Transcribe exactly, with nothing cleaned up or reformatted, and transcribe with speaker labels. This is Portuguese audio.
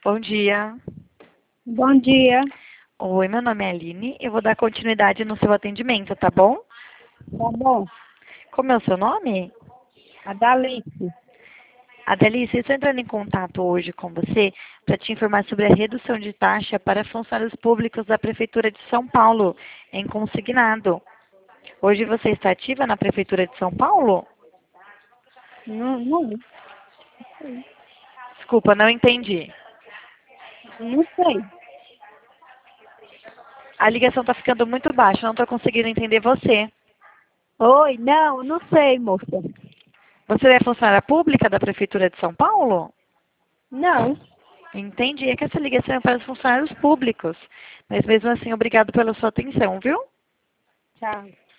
Speaker 1: Bom dia.
Speaker 2: Bom dia.
Speaker 1: Oi, meu nome é Aline. Eu vou dar continuidade no seu atendimento, tá bom?
Speaker 2: Tá bom.
Speaker 1: Como é o seu nome?
Speaker 2: Adalice.
Speaker 1: Adelice, eu estou entrando em contato hoje com você para te informar sobre a redução de taxa para funcionários públicos da Prefeitura de São Paulo, em consignado. Hoje você está ativa na Prefeitura de São Paulo?
Speaker 2: Não, não,
Speaker 1: Desculpa, não entendi.
Speaker 2: não sei.
Speaker 1: A ligação está ficando muito baixa, não estou conseguindo entender você.
Speaker 2: Oi, não, não sei, moça.
Speaker 1: Você é funcionária pública da Prefeitura de São Paulo?
Speaker 2: Não.
Speaker 1: Entendi, é que essa ligação é para os funcionários públicos. Mas mesmo assim, obrigado pela sua atenção, viu?
Speaker 2: Tchau.